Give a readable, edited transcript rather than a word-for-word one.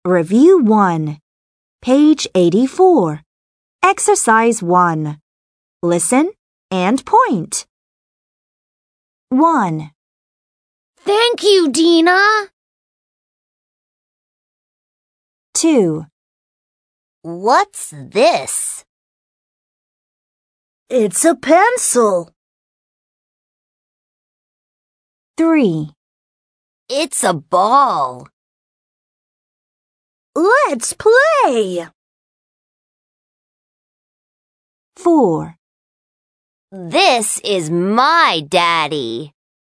Review 1. Page 84. Exercise 1. Listen and point. 1. Thank you, Dina. 2. What's this? It's a pencil. 3. It's a ball. Let's play. 4. This is my daddy.